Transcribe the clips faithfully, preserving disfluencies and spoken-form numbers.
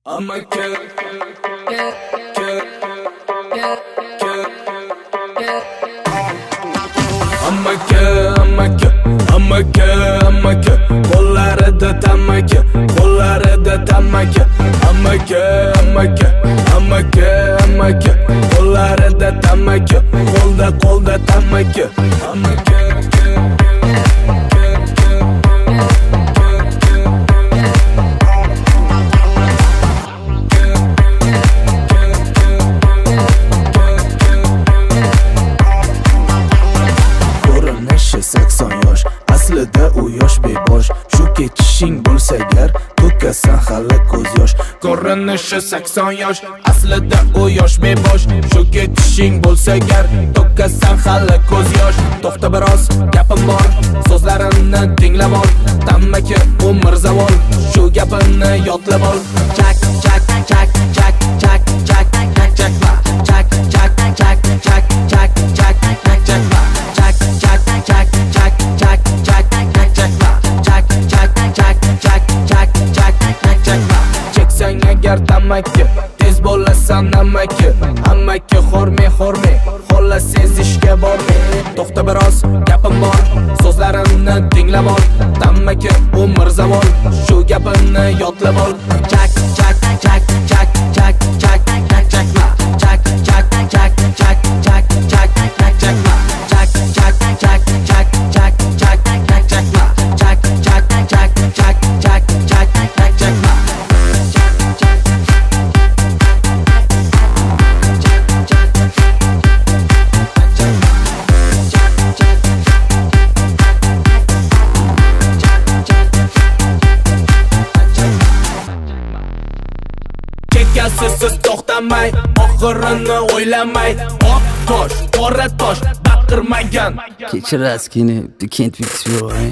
I'm a kid, kid, kid, kid, kid, kid. I'm a kid, I'm a kid, I'm a kid, I'm a kid. Qo'llarida tamaki, qo'llarida tamaki. I'm a kid, I'm a kid, I'm a kid, I'm a kid. Qo'llarida tamaki, qo'lda qo'lda tamaki. I'm a kid, kid. sakson yosh, aslida u yosh bebosh. Shu ketishing bo'lsa gar, to'kasan hali ko'z yosh. Ko'rinishi sakson yosh, aslida u yosh bebosh. Shu ketishing bo'lsa gar, to'kasan hali ko'z yosh. To'xta biroz, gapim bor, so'zlarimni tinglab ol. Tammaki umr zavol, shu gapimni yodlab ol. Chak chak chak chak chak chak chak chakma. Chak chak chak chak chak chak chak chakma. Chak chak chak chak chak chak chak chakma. Chak chak chak chak chak chak chak chakma. Cheksang agar tamaki, tez bo'lasan namaki. Hammaki xorme xorme, xolla sezishga borme. To'xta biroz, gapim bor, so'zlarimni tinglab ol. Tammaki umr zavol, shu gapimni yodlab ol. Chak chak chak chak chak chak chak chakma. Chak chak chak chak chak chak chak chakma. Chak chak chak chak chak chak chak chakma. Chak chak chak chak chak chak chak chakma. Siz to'xtamay, oxirini o'ylamay. Oq tosh, qora tosh, baqirmagan. Kechirasiz, kini you can't fix your right.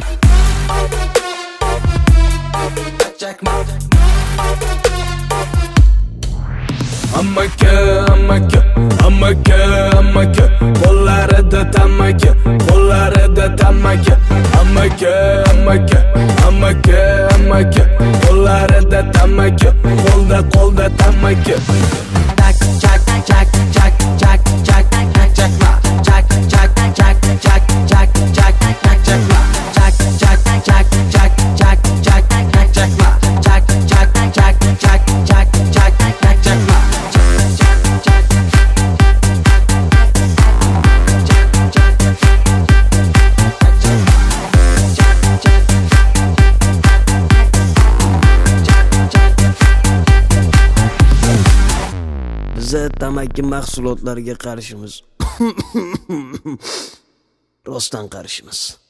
I'm a kid, I'm a kid, I'm a kid, I'm a kid. Qo'llarida tamaki, qo'llarida tamaki. I'm a kid, I'm a kid, I'm a kid, I'm a kid. Qo'llarida tamaki, qo'lda qo'lda tamaki. Chak chak chak chak chak chak chak chakma. Chak chak chak chak chak chak chak chakma. Chak chak chak chak chak chak chak chakma. Chak chak chak chak chak chak chak chakma. Biz tamaki mahsulotlariga qarshimiz. Rostdan qarshimiz.